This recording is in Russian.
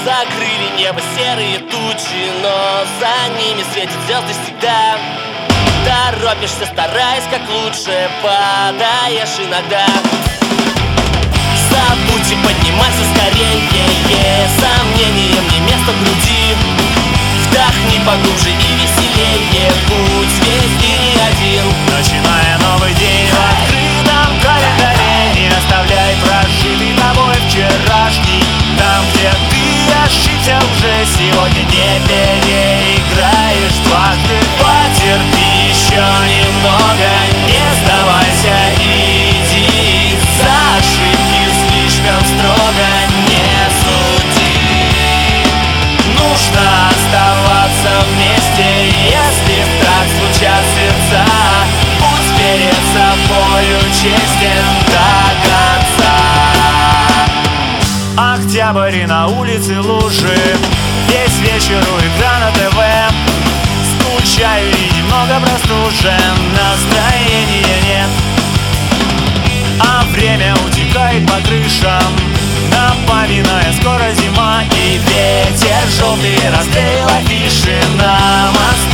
Закрыли небо серые тучи, но за ними светят звезды всегда. Торопишься, стараясь как лучше, падаешь иногда. Забудьте подниматься скорее, сомнением не место в груди. Вдохни поглубже и веселее, путь весь не один. Начиная новый день в открытом календаре, не оставляй прожитый тобой вчерашний. Там, где ты ошибся уже, сегодня не переиграешь дважды. Потерпи еще немного, не сдавайся, иди. За ошибки слишком строго не суди. Нужно оставаться вместе, если так звучат сердца. Пусть перед собою честен до конца. Октябрь и на улице лужи, весь вечер у экрана ТВ. Скучаю и немного простужен, настроения нет. А время утекает по крышам, напоминая, скоро зима. И ветер желтый расклеил афиши на мосту.